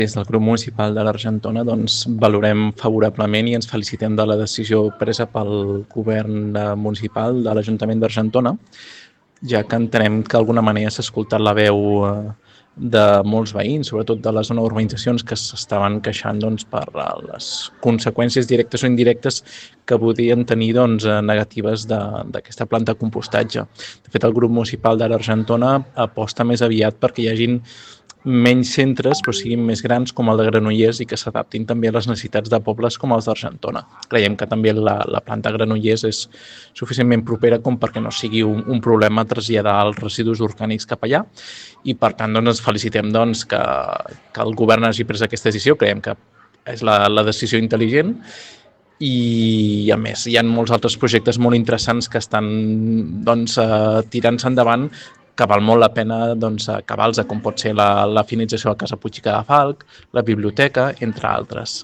Des del grup municipal de l'Argentona valorem favorablement i ens felicitem de la decisió presa pel govern municipal de l'Ajuntament d'Argentona, ja que entenem que d'alguna manera s'ha escoltat la veu de molts veïns, sobretot de la zona d'urbanitzacions, que s'estaven queixant per les conseqüències directes o indirectes que podien tenir negatives d'aquesta planta de compostatge. De fet, el grup municipal de l'Argentona aposta més aviat perquè hi hagin menys centres, però siguin més grans, com el de Granollers, i que s'adaptin també a les necessitats de pobles com els d'Argentona. Creiem que també la planta de Granollers és suficientment propera com perquè no sigui un problema traslladar els residus orgànics cap allà, i per tant ens felicitem que el govern hagi pres aquesta decisió. Creiem que és la decisió intel·ligent, i a més hi ha molts altres projectes molt interessants que estan tirant-se endavant, que val molt la pena acabar-los, com pot ser la finalització de la Casa Puig i Cadafalch, la biblioteca, entre altres.